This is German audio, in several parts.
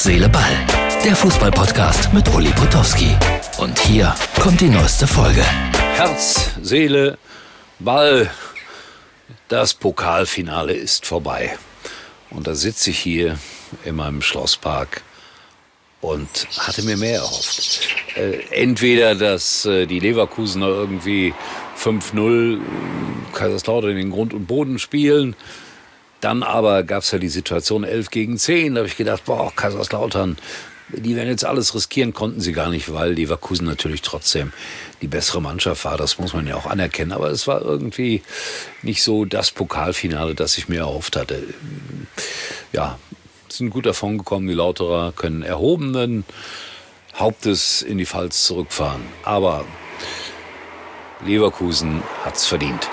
Seele, Ball. Der Fußball-Podcast mit Uli Potowski. Und hier kommt die neueste Folge. Herz, Seele, Ball. Das Pokalfinale ist vorbei. Und da sitze ich hier in meinem Schlosspark und hatte mir mehr erhofft. Entweder, dass die Leverkusener irgendwie 5-0 Kaiserslautern in den Grund und Boden spielen. Dann aber gab es ja die Situation 11 gegen 10. Da habe ich gedacht, Kaiserslautern, die werden jetzt alles riskieren, konnten sie gar nicht, weil Leverkusen natürlich trotzdem die bessere Mannschaft war. Das muss man ja auch anerkennen. Aber es war irgendwie nicht so das Pokalfinale, das ich mir erhofft hatte. Ja, sind gut davon gekommen. Die Lauterer können erhobenen Hauptes in die Pfalz zurückfahren. Aber Leverkusen hat's verdient.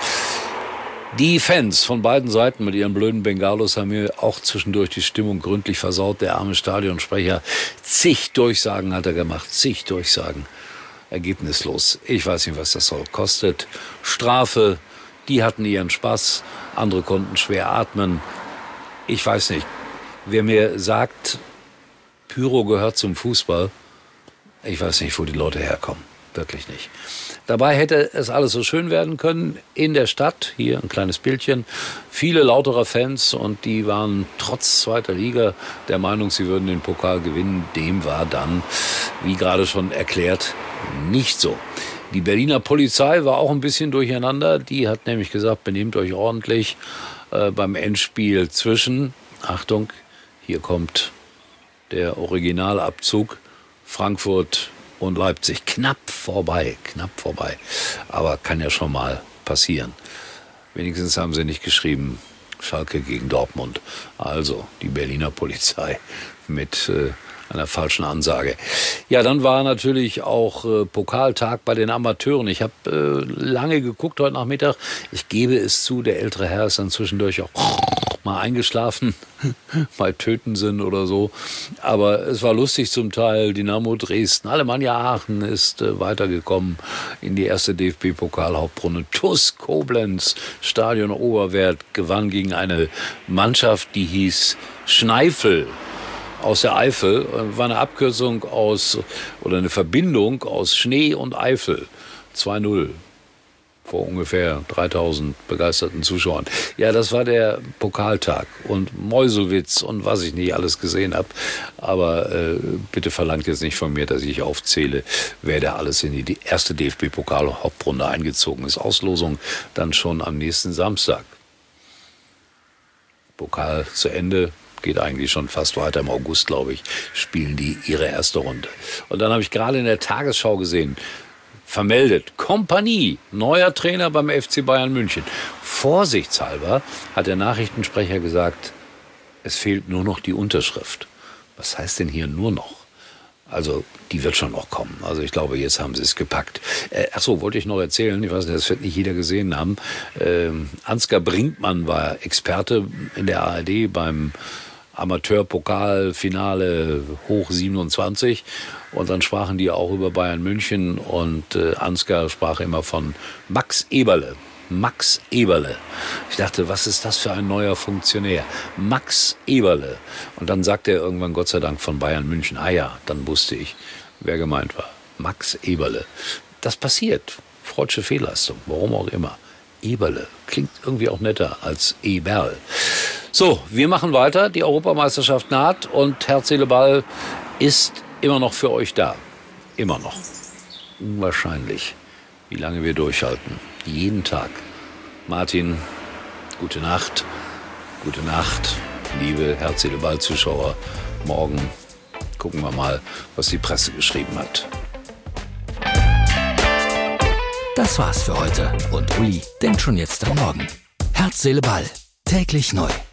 Die Fans von beiden Seiten mit ihren blöden Bengalos haben mir auch zwischendurch die Stimmung gründlich versaut. Der arme Stadionsprecher, zig Durchsagen hat er gemacht, zig Durchsagen. Ergebnislos. Ich weiß nicht, was das soll. Kostet Strafe. Die hatten ihren Spaß. Andere konnten schwer atmen. Ich weiß nicht. Wer mir sagt, Pyro gehört zum Fußball, ich weiß nicht, wo die Leute herkommen. Wirklich nicht. Dabei hätte es alles so schön werden können in der Stadt. Hier ein kleines Bildchen. Viele Lauterer Fans und die waren trotz zweiter Liga der Meinung, sie würden den Pokal gewinnen. Dem war dann, wie gerade schon erklärt, nicht so. Die Berliner Polizei war auch ein bisschen durcheinander. Die hat nämlich gesagt, benehmt euch ordentlich beim Endspiel zwischen, Achtung, hier kommt der Originalabzug, Frankfurt und Leipzig. Knapp vorbei. Aber kann ja schon mal passieren. Wenigstens haben sie nicht geschrieben, Schalke gegen Dortmund. Also die Berliner Polizei mit einer falschen Ansage. Ja, dann war natürlich auch Pokaltag bei den Amateuren. Ich habe lange geguckt heute Nachmittag. Ich gebe es zu, der ältere Herr ist dann zwischendurch auch mal eingeschlafen, bei Tötensen oder so. Aber es war lustig zum Teil. Dynamo Dresden, Alemannia Aachen ist weitergekommen in die erste DFB-Pokal-Hauptrunde. TuS Koblenz, Stadion Oberwert, gewann gegen eine Mannschaft, die hieß Schneifel. Aus der Eifel, war eine Abkürzung oder eine Verbindung aus Schnee und Eifel. 2-0 vor ungefähr 3000 begeisterten Zuschauern. Ja, das war der Pokaltag und Meuselwitz und was ich nicht alles gesehen habe. Aber bitte verlangt jetzt nicht von mir, dass ich aufzähle, wer da alles in die erste DFB-Pokal-Hauptrunde eingezogen ist. Auslosung dann schon am nächsten Samstag. Pokal zu Ende. Geht eigentlich schon fast weiter. Im August, glaube ich, spielen die ihre erste Runde. Und dann habe ich gerade in der Tagesschau gesehen, vermeldet, Kompanie, neuer Trainer beim FC Bayern München. Vorsichtshalber hat der Nachrichtensprecher gesagt, es fehlt nur noch die Unterschrift. Was heißt denn hier nur noch? Also, die wird schon noch kommen. Also, ich glaube, jetzt haben sie es gepackt. Wollte ich noch erzählen, ich weiß nicht, das wird nicht jeder gesehen haben. Ansgar Brinkmann war Experte in der ARD beim Amateurpokalfinale hoch 27 und dann sprachen die auch über Bayern München und Ansgar sprach immer von Max Eberle. Max Eberle. Ich dachte, was ist das für ein neuer Funktionär? Max Eberle. Und dann sagte er irgendwann, Gott sei Dank, von Bayern München. Ah ja, dann wusste ich, wer gemeint war. Max Eberle. Das passiert. Freudsche Fehlleistung, warum auch immer. Eberle klingt irgendwie auch netter als Eberl. So, wir machen weiter. Die Europameisterschaft naht und Herz, Seele, Ball ist immer noch für euch da. Immer noch. Unwahrscheinlich, wie lange wir durchhalten. Jeden Tag. Martin, gute Nacht. Gute Nacht, liebe Herz, Seele, Ball Zuschauer. Morgen gucken wir mal, was die Presse geschrieben hat. Das war's für heute. Und Uli denkt schon jetzt am Morgen. Herz, Seele, Ball. Täglich neu.